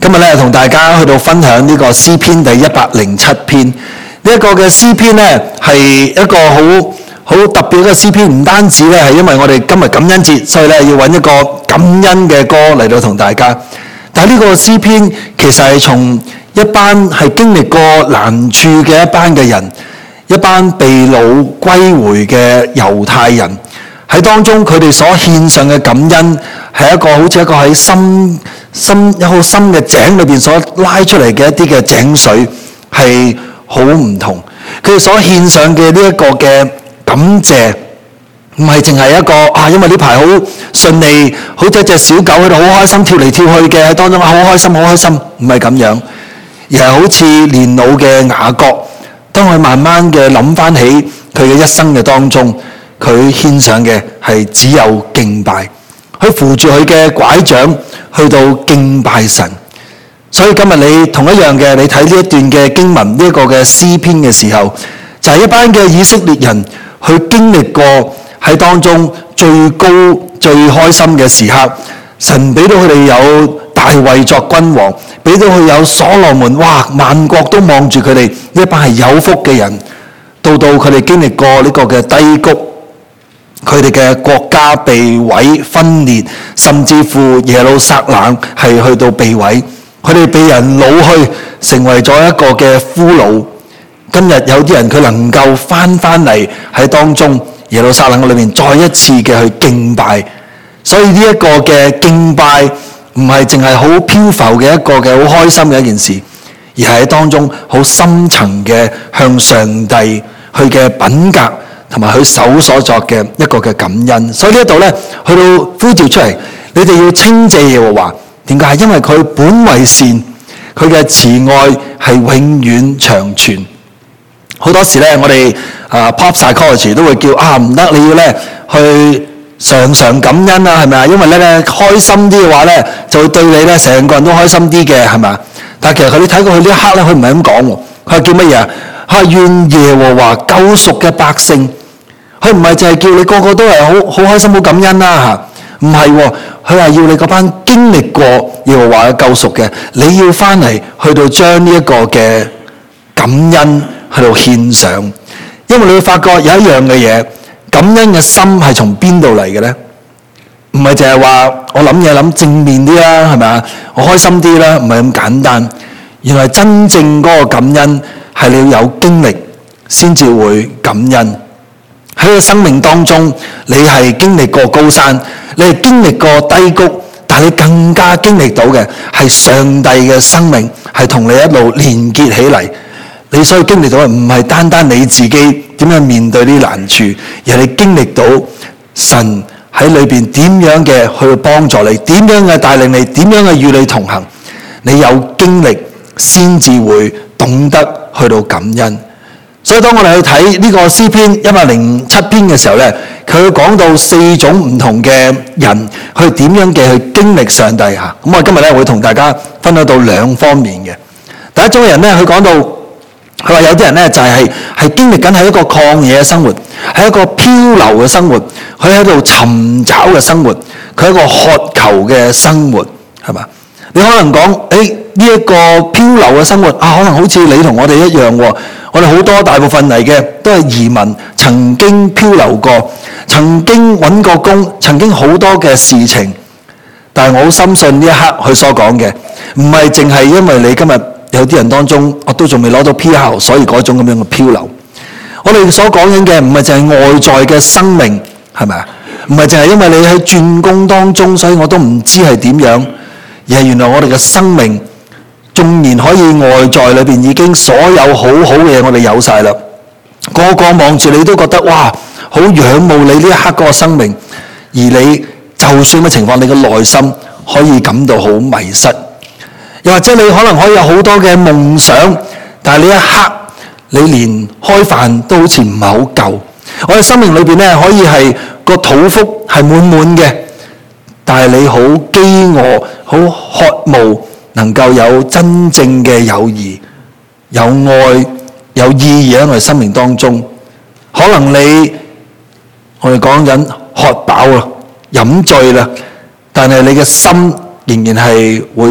今日咧同大家去到分享呢個詩篇第107篇。呢一個嘅詩篇咧係一個好特別嘅詩篇，唔單止咧係因為我哋今日感恩節，所以咧要揾一個感恩嘅歌嚟到同大家。但係呢個詩篇其實係從一班係經歷過難處嘅一班嘅人，一班被擄歸回嘅猶太人喺當中，佢哋所獻上嘅感恩係一個好似一個喺好深嘅井裏邊所拉出嚟嘅一啲嘅井水，係好唔同。佢哋所獻上嘅呢一個嘅感謝，唔係淨係一個因為呢排好順利，好似一隻小狗喺度好開心跳嚟跳去嘅，喺當中好開心，唔係咁樣，而係好似年老嘅雅各，當佢慢慢嘅諗翻起佢嘅一生嘅當中，佢獻上嘅係只有敬拜，佢扶住佢嘅拐杖去到敬拜神。所以今日你同一樣嘅，你睇呢一段嘅經文，呢一個嘅詩篇嘅時候，就係一班嘅以色列人去經歷過喺當中最高最開心嘅時刻，神俾到佢哋有大衛作君王，俾到佢有所羅門，萬國都望住佢哋，呢一班係有福嘅人。到佢哋經歷過呢個嘅低谷，佢哋嘅國家被毀分裂，甚至乎耶路撒冷係去到被毀，佢哋被人擄去，成為咗一個嘅俘虜。今日有啲人佢能夠翻嚟喺當中耶路撒冷裏面再一次嘅去敬拜，所以呢一個嘅敬拜唔係淨係好漂浮嘅一個嘅好開心嘅一件事，而係喺當中好深層嘅向上帝佢嘅品格同埋佢手所作嘅一個嘅感恩。所以呢一度咧去到呼召出嚟，你哋要稱謝耶和華。點解？因為佢本為善，佢嘅慈愛係永遠長存。好多時咧，我哋pop psychology 都會叫唔得，你要咧去常常感恩啊，係咪啊？因為咧開心啲嘅話咧，就會對你咧成個人都開心啲嘅，係咪啊？但係其實你睇過佢呢一刻咧，佢唔係咁講喎。佢係叫乜嘢啊？佢係願耶和華救贖嘅百姓。佢唔係淨係叫你個個都係好開心好感恩啦嚇，唔係喎。佢話要你嗰班經歷過耶和華嘅救贖嘅，你要翻嚟去到將呢一個嘅感恩去到獻上。因為你會發覺有一樣嘅嘢，感恩嘅心係從邊度嚟嘅咧？唔係淨係話我諗嘢諗正面啲啦，係咪啊？我開心啲啦，唔係咁簡單。原來真正嗰個感恩係你要有經歷先至會感恩。喺個生命當中，你係經歷過高山，你係經歷過低谷，但係你更加經歷到嘅係上帝嘅生命係同你一路連結起嚟。你所以經歷到嘅唔係單單你自己點樣面對呢啲難處，而係你經歷到神喺裏邊點樣嘅去幫助你，點樣嘅帶領你，點樣嘅與你同行。你有經歷先至會懂得去到感恩。所以當我哋去睇呢個詩篇107篇嘅時候咧，佢講到4種唔同嘅人去點樣嘅去經歷上帝嚇。咁我今日咧會同大家分享到2方面嘅。第一種人咧，佢講到佢話有啲人咧就係經歷緊係一個曠野嘅生活，係一個漂流嘅生活，佢喺度尋找嘅生活，佢係一個渴求嘅生活，係嘛？你可能講呢一個漂流嘅生活可能好似你同我哋一樣喎。我哋好多大部分嚟嘅都係移民，曾經漂流過，曾經揾過工，曾經好多嘅事情。但係我好深信呢一刻佢所講嘅，唔係淨係因為你今日有啲人當中我都仲未攞到 PR， 所以嗰種咁樣嘅漂流。我哋所講緊嘅唔係淨係外在嘅生命，係咪啊？唔係淨係因為你喺轉工當中，所以我都唔知係點樣，而係原來我哋嘅生命縱然可以外在裏邊已經所有好好嘅嘢我哋有晒啦，個個望住你都覺得哇，好仰慕你呢一刻嗰個生命，而你就算嘅情況，你嘅內心可以感到好迷失。又或者你可能可以有好多嘅夢想，但係呢一刻你連開飯都好似唔係好夠。我哋生命裏邊咧可以係個肚腹係滿滿嘅，但係你好飢餓，好渴慕能夠有真正嘅友誼、有愛、有意義喺我哋生命當中。可能我哋講緊喝飽啦、飲醉啦，但係你嘅心仍然係會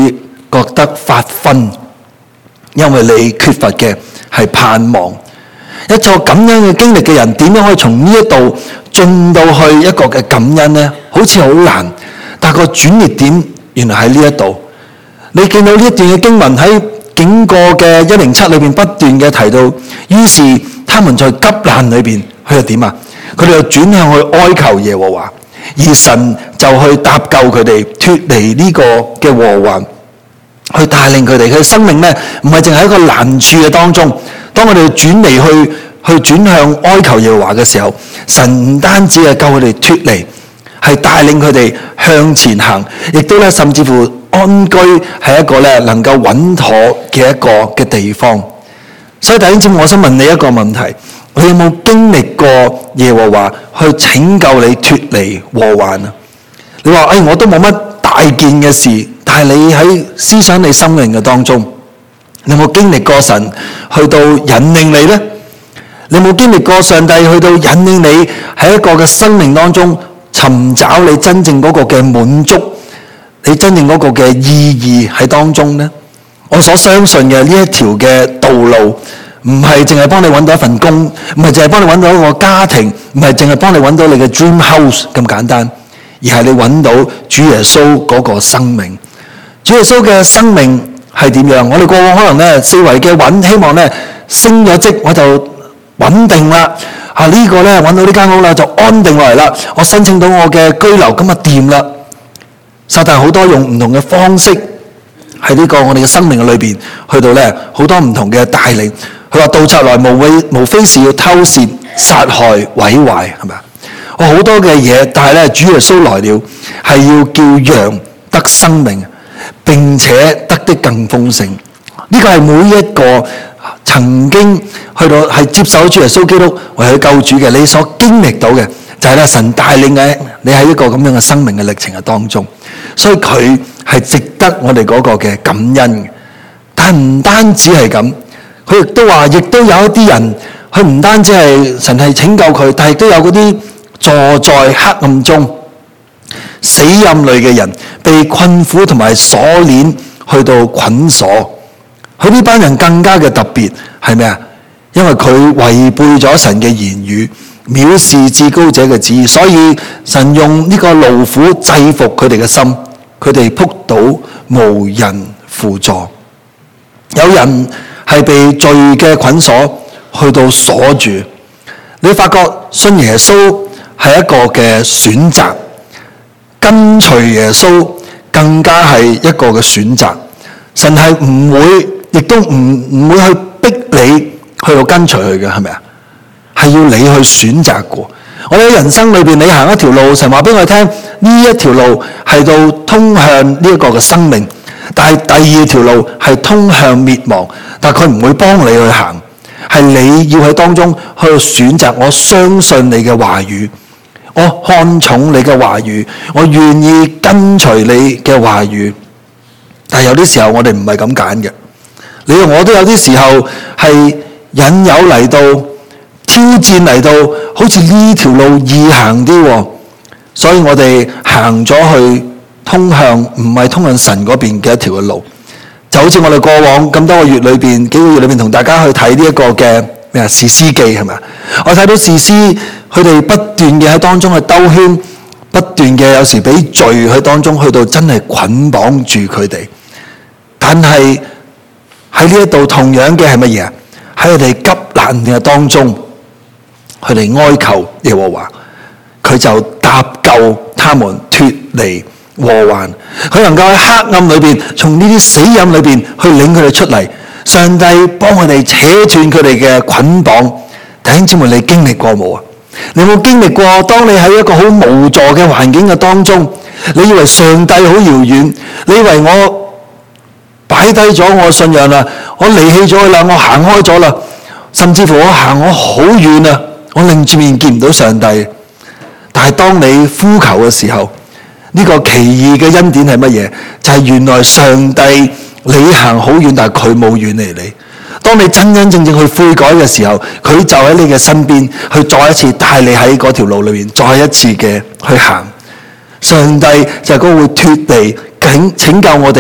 覺得發昏，因為你缺乏嘅係盼望。一個咁樣嘅經歷嘅人，點樣可以從呢一度進到去一個嘅感恩呢？好似好難，但個轉捩點原來喺呢一度。你見到呢一段嘅經文喺整個嘅107裏邊不斷嘅提到，於是他們在急難裏邊，佢又點啊？佢哋又轉向去哀求耶和華，而神就去搭救佢哋脫離呢個嘅禍患，去帶領佢哋。佢嘅生命呢，唔係淨係一個難處嘅當中。當我哋轉離去轉向哀求耶和華嘅時候，神唔單止係救佢哋脫離，係帶領佢哋向前行，亦都咧甚至乎安居係一個咧能夠穩妥嘅一個嘅地方。所以弟兄姊妹，我想問你一個問題：你有冇經歷過耶和華去拯救你脫離禍患啊？你話我都冇乜大件嘅事，但係你喺思想你生命嘅當中，你有冇經歷過神去到引領你呢？你有冇經歷過上帝去到引領你喺一個嘅生命當中尋找你真正嗰個嘅滿足，你真正嗰個嘅意義喺當中呢？我所相信嘅呢一條嘅道路，唔係淨係幫你揾到一份工，唔係淨係幫你揾到一個家庭，唔係淨係幫你揾到你嘅 dream house 咁簡單，而係你揾到主耶穌嗰個生命。主耶穌嘅生命係點樣？我哋過往可能咧四圍嘅揾，希望咧升咗職我就穩定啦。呢個咧揾到呢間屋啦，就安定落嚟啦。我申請到我嘅居留，咁啊掂啦。撒旦好多用唔同嘅方式喺呢個我哋嘅生命嘅裏邊，去到咧好多唔同嘅帶領。佢話盜賊來無非是要偷竊、殺害、毀壞，係咪啊？我好多嘅嘢，但係咧主耶穌來了，係要叫羊得生命，並且得的更豐盛。呢個係每一個曾經去到係接受主耶穌基督為佢救主嘅，你所經歷到嘅就係咧神帶領嘅你喺一個咁樣嘅生命嘅歷程嘅當中，所以佢係值得我哋嗰個嘅感恩嘅。但係唔單止係咁，佢亦都話，亦都有一啲人，佢唔單止係神係拯救佢，但係亦都有嗰啲坐在黑暗中死蔭裏嘅人，被困苦同埋鎖鏈去到捆鎖。佢呢班人更加嘅特別係咩啊？因為佢違背咗神嘅言語，藐視至高者嘅旨意，所以神用呢個勞苦制服佢哋嘅心，佢哋仆倒無人輔助。有人係被罪嘅捆鎖去到鎖住，你發覺信耶穌係一個嘅選擇，跟隨耶穌更加係一個嘅選擇。神係唔會，亦都唔會去逼你去到跟隨佢嘅，係咪啊？係要你去選擇過。我哋喺人生裏邊，你行一條路，神話俾我哋聽，呢一條路係到通向呢一個嘅生命，但係第二條路係通向滅亡，但係佢唔會幫你去行，係你要喺當中去選擇。我相信你嘅話語，我看重你嘅話語，我願意跟隨你嘅話語。但係有啲時候我哋唔係咁揀嘅，你同我都有啲時候係引誘嚟到，挑戰嚟到，好似呢條路易行啲，所以我哋行咗去通向唔係通向神嗰邊嘅一條嘅路。就好似我哋過往咁多個月裏邊，幾個月裏邊同大家去睇呢一個嘅士師記，係咪啊？我睇到士師佢哋不斷嘅喺當中去兜圈，不斷嘅有時俾罪喺當中去到真係捆綁住佢哋。但係喺呢一度同樣嘅係乜嘢啊？喺佢哋急難嘅當中，佢哋哀求耶和華，佢就搭救他們脫離禍患。佢能夠喺黑暗裏邊，從呢啲死蔭裏邊去領佢哋出嚟。上帝幫佢哋扯斷佢哋嘅捆綁。弟兄姊妹，你經歷過冇啊？你有冇經歷過？當你喺一個好無助嘅環境嘅當中，你以為上帝好遙遠，你以為我擺低咗我信仰啦，我離棄咗佢啦，我行開咗啦，甚至乎我好遠啊，我擰住面見唔到上帝。但係當你呼求嘅時候，呢個奇異嘅恩典係乜嘢？就係原來上帝你行好遠，但係佢冇遠離你。當你真真正正去悔改嘅時候，佢就喺你嘅身邊，去再一次帶你喺嗰條路裏面，再一次嘅去行。上帝就係嗰個會脫離拯救我哋脫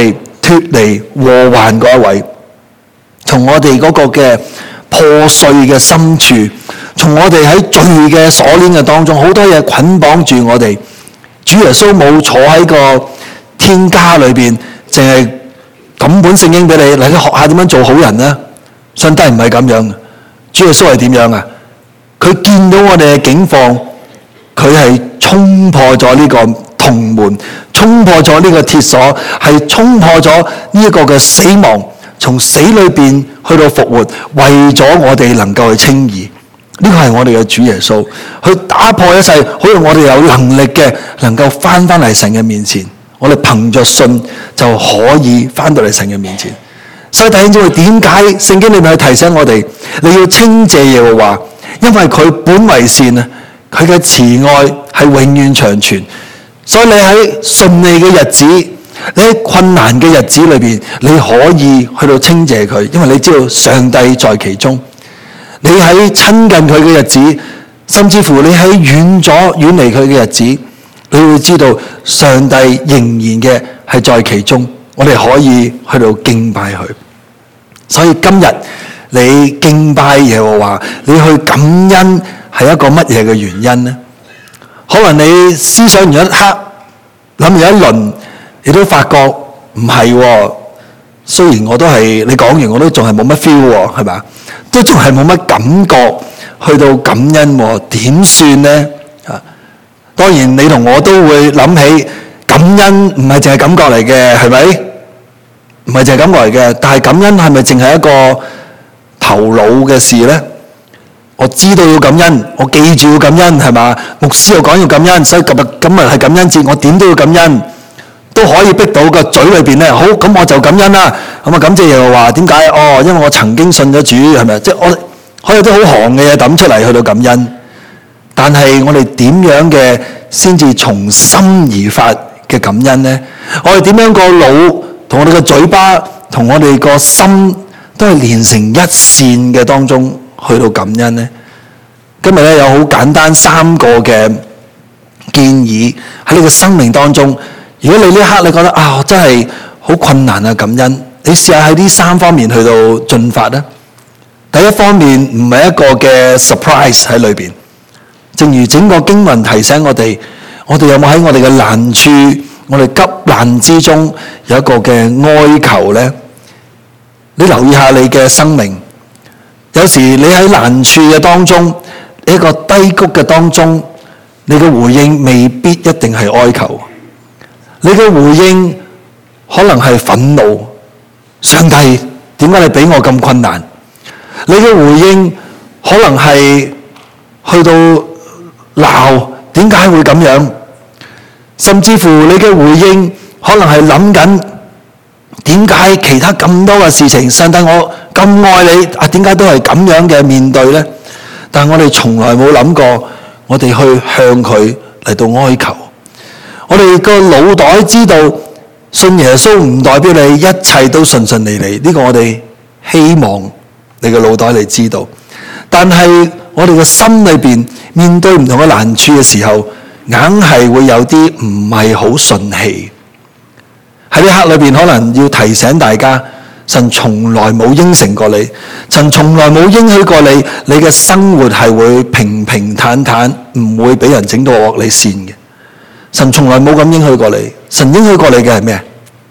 脫離禍患嗰一位，從我哋嗰個嘅破碎嘅深處，從我哋喺罪嘅鎖鏈嘅當中，好多嘢捆綁住我哋。主耶穌冇坐喺個天家裏邊，淨係咁本聖經俾你，嚟你學下點樣做好人啦。上帝唔係咁樣，主耶穌係點樣啊？佢見到我哋嘅境況，佢係衝破咗呢個銅門，衝破咗呢個鐵鎖，係衝破咗呢一個嘅死亡，從死裏邊去到復活，為咗我哋能夠去稱義。呢個係我哋嘅主耶穌，去打破一切，好讓我哋有能力嘅，能夠翻嚟神嘅面前。我哋憑着信就可以翻到嚟神嘅面前。所以弟兄姊妹，點解聖經裏面去提醒我哋，你要稱謝耶和華，因為佢本為善啊，佢嘅慈愛係永遠長存。所以你喺順利嘅日子，你喺困難嘅日子裏邊，你可以去到稱謝佢，因為你知道上帝在其中。你喺親近佢嘅日子，甚至乎你喺遠離佢嘅日子，你會知道上帝仍然嘅係在其中。我哋可以去到敬拜佢。所以今日你敬拜耶和華，你去感恩係一個乜嘢嘅原因呢？可能你思想完一刻，諗完一輪，你都發覺唔係喎。雖然我都係你講完，我都仲係冇乜 feel 喎，係咪？都仲係冇乜感覺去到感恩喎，點算呢？當然你同我都會諗起感恩唔係淨係感覺嚟嘅，係咪？唔係淨係感覺嚟嘅，但係感恩係咪淨係一個頭腦嘅事呢？我知道要感恩，我記住要感恩，係嘛？牧師又講要感恩，所以今日係感恩節，我點都要感恩，都可以逼到個嘴裏邊咧。好，咁我就感恩啦。咁啊，感謝耶和華，點解？哦，因為我曾經信咗主，係咪？即係我可以有啲好行嘅嘢抌出嚟去到感恩。但係我哋點樣嘅先至從心而發嘅感恩呢？我哋點樣個腦同我哋個嘴巴同我哋個心都係連成一線嘅當中去到感恩呢？今日咧有好簡單3個嘅建議喺你嘅生命當中。如果你呢刻你覺得我真係好困難啊感恩，你試下喺呢3方面去到進發啦。第一方面唔係一個嘅 surprise 喺裏邊，正如整個經文提醒我哋有冇喺我哋嘅難處、我哋急難之中有一個嘅哀求呢？你留意下你嘅生命，有時你喺難處嘅當中，一個低谷嘅當中，你嘅回應未必一定係哀求，你嘅回應可能係憤怒。上帝，點解你俾我咁困難？你嘅回應可能係去到鬧，點解會咁樣？甚至乎你嘅回應可能係諗緊，點解其他咁多嘅事情，上帝我咁愛你點解都係咁樣嘅面對呢？但係我哋從來冇諗過，我哋去向佢嚟到哀求。我哋個腦袋知道信耶穌唔代表你一切都順順利利，呢個我哋希望你個腦袋你知道。但係我哋個心裏邊面對唔同嘅難處嘅時候，硬係會有啲唔係好順氣。喺呢刻裏邊，可能要提醒大家，神從來冇應承過你，神從來冇應許過你，你嘅生活係會平平坦坦，唔會俾人整到惡你線嘅。神從來冇咁應許過你。神應許過你嘅係咩？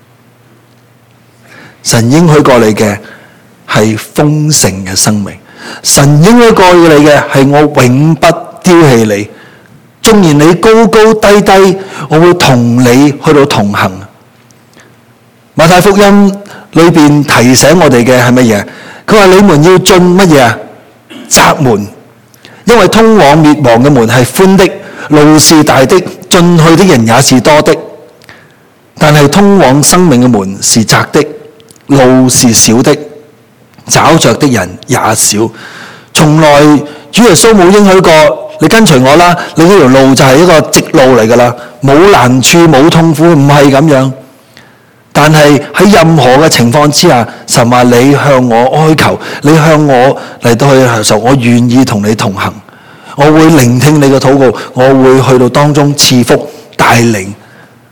神應許過你嘅係豐盛嘅生命。神應許過你嘅係我永不丟棄你，縱然你高高低低，我會同你去到同行。馬太福音裏邊提醒我哋嘅係乜嘢？佢話你們要進乜嘢啊？窄門，因為通往滅亡嘅門係寬的，路是大的，進去的人也是多的。但係通往生命嘅門是窄的，路是小的，找着的人也少。從來主耶穌冇應許過你跟隨我啦，你呢條路就係一個直路嚟噶啦，冇難處冇痛苦，唔係咁樣。但係喺任何嘅情況之下，神話你向我哀求，你向我嚟到去享受，我願意同你同行，我會聆聽你嘅禱告，我會去到當中賜福帶領。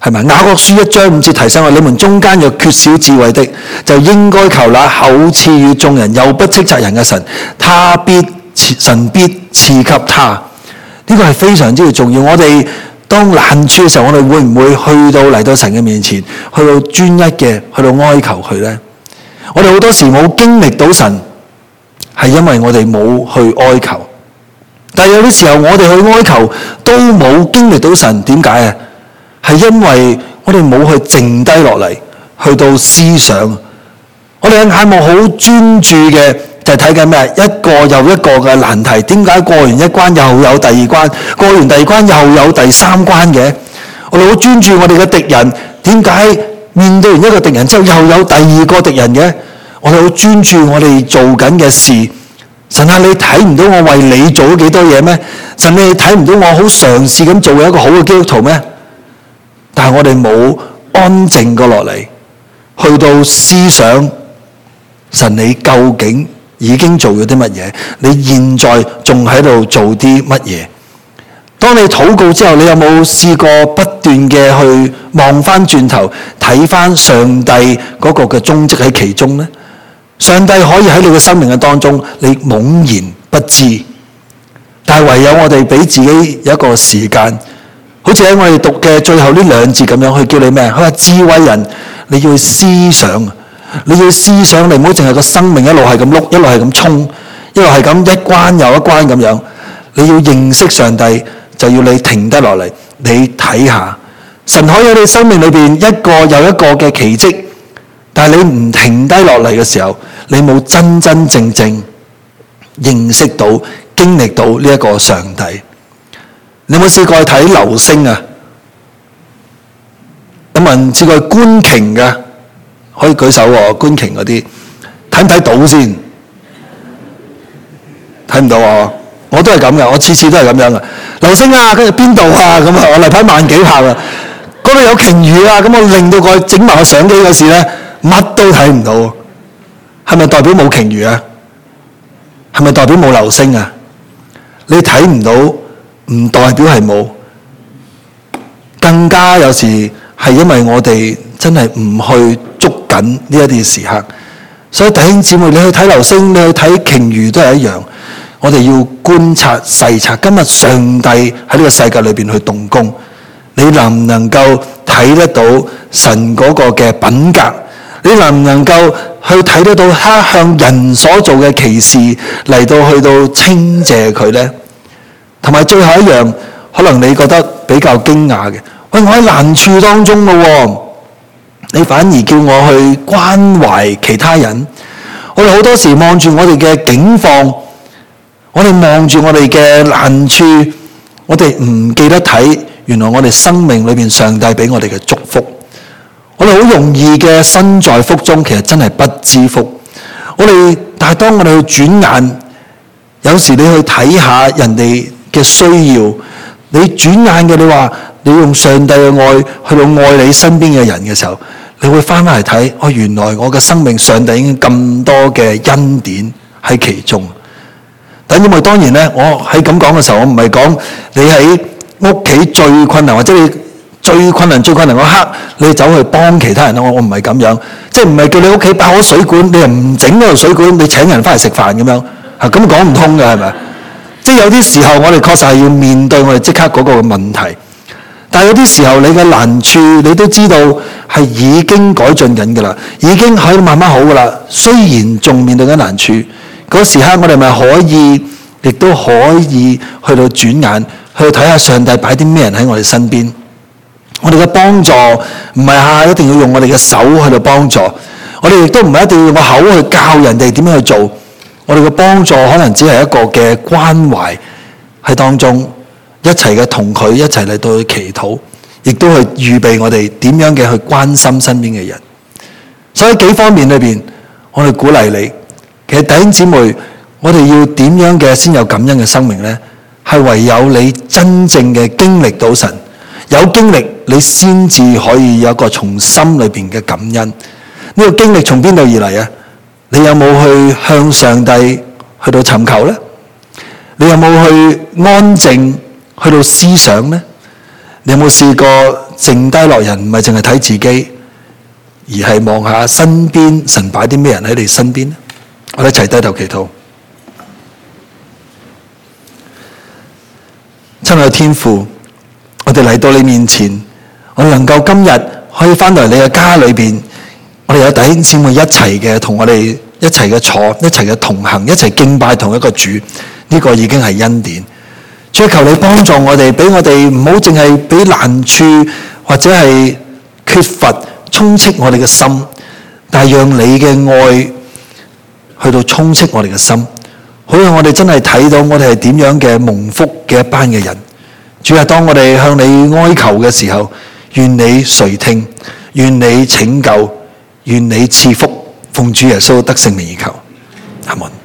係咪？雅各書1章5節提醒我：你們中間若缺少智慧的，就應該求那厚賜予眾人又不斥責人嘅神，神必賜給他。呢個係非常之重要。我哋當難處嘅時候，我哋會唔會嚟到神嘅面前，去到專一嘅去到哀求佢呢？我哋好多時冇經歷到神，係因為我哋冇去哀求。但係有啲時候我哋去哀求都冇經歷到神，點解啊？係因為我哋冇去靜低落嚟，去到思想。我哋嘅眼目好專注嘅，就係睇緊咩？一個又一個嘅難題。點解過完一關又有第二關？過完第二關又有第三關嘅？我哋好專注我哋嘅敵人。點解面對完一個敵人之後又有第二個敵人嘅？我哋好專注我哋做緊嘅事。神啊，你睇唔到我為你做咗幾多嘢咩？神，你睇唔到我好嘗試咁做一個好嘅基督徒咩？但係我哋冇安靜過落嚟，去到思想神你究竟已經做咗啲乜嘢？你現在仲喺度做啲乜嘢？當你禱告之後，你有冇試過不斷嘅去望翻轉頭，睇翻上帝嗰個嘅蹤跡喺其中呢？上帝可以喺你嘅生命嘅當中，你懵然不知。但係唯有我哋俾自己有一個時間，好似喺我哋讀嘅最後呢2節咁樣，去叫你咩？佢話智慧人，你要去思想，你要思想，你唔好淨係個生命一路係咁碌，一路係咁衝，一路係咁一關又一關咁樣。你要認識上帝，就要你停得落嚟，你睇下神可以喺你生命裏邊一個又一個嘅奇蹟。但係你唔停低落嚟嘅時候，你冇真真正正認識到、經歷到呢一個上帝。你有冇試過去睇流星啊？有冇人試過去觀鯨嘅？可以舉手喎，觀鯨嗰啲睇唔睇到先？睇唔到啊！我都係咁嘅，我次次都係咁樣嘅。流星啊，跟住邊度啊？咁啊，我例牌萬幾下啊！嗰度有鯨魚啊！咁我令到佢整埋個相機嗰時咧，乜都睇唔到。係咪代表冇鯨魚啊？係咪代表冇流星啊？你睇唔到，唔代表係冇。更加有時係因為我哋真係唔去捉緊呢一啲時刻。所以弟兄姊妹，你去睇流星，你去睇鯨魚都係一樣。我哋要觀察細察，今日上帝喺呢個世界裏邊去動工，你能唔能夠睇得到神嗰個嘅品格？你能唔能夠去睇得到他向人所做嘅奇事嚟到去到稱謝佢呢？同埋最後一樣，可能你覺得比較驚訝嘅，喂，我喺難處當中咯，你反而叫我去關懷其他人。我哋好多時望住我哋嘅境況，我哋望住我哋嘅難處，我哋唔記得睇原來我哋生命裏邊上帝俾我哋嘅祝福。我哋好容易嘅身在福中，其實真係不知福。但係當我哋去轉眼，有時你去睇下人哋嘅需要，你轉眼嘅，你話你用上帝嘅愛去到愛你身邊嘅人嘅時候，你會翻返嚟睇，原來我嘅生命上帝已經咁多嘅恩典喺其中。但因為當然咧，我喺咁講嘅時候，我唔係講你喺屋企最困難，或者你最困難嗰刻，你走去幫其他人。我唔係咁樣，即係唔係叫你屋企爆咗水管，你又唔整嗰條水管，你請人翻嚟食飯咁樣，咁講唔通嘅係咪？即係有啲時候，我哋確實係要面對我哋即刻嗰個問題。但係有啲時候，你嘅難處，你都知道係已經改進緊㗎啦，已經可以慢慢好㗎啦。雖然仲面對緊難處，嗰時刻我哋咪可以，亦都可以去到轉眼去睇下上帝擺啲咩人喺我哋身邊。我哋嘅幫助唔係一定要用我哋嘅手去到幫助，我哋亦都唔係一定要用個口去教人哋點樣去做。我哋嘅幫助可能只係一個嘅關懷喺當中，一齊嘅同佢一齊嚟到去祈禱，亦都去預備我哋點樣嘅去關心身邊嘅人。所以幾方面裏邊，我哋鼓勵你。其實弟兄姊妹，我哋要點樣嘅先有感恩嘅生命呢？係唯有你真正嘅經歷到神，有經歷你先至可以有一個從心裏邊嘅感恩。呢個經歷從邊度而嚟啊？你有冇去向上帝去到尋求呢？你有冇去安靜去到思想呢？你有冇試過剩低落人唔係淨係睇自己，而係望下身邊神擺啲咩人喺你身邊。我哋一齊低頭祈禱。親愛嘅天父，我哋嚟到你面前，我哋能夠今日可以翻到嚟你嘅家裏邊，我哋有弟兄姊妹一齊嘅同我哋一齊嘅坐，一齊嘅同行，一齊敬拜同一個主，呢個已經係恩典。主，求你幫助我哋，俾我哋唔好淨係俾難處或者係缺乏充斥我哋嘅心，但係讓你嘅愛去到充斥我哋嘅心，好讓我哋真係睇到我哋係點樣嘅蒙福嘅一班嘅人。主啊，當我哋向你哀求嘅時候，願你垂聽，願你拯救，願你賜福，奉主耶穌得聖名而求，阿門。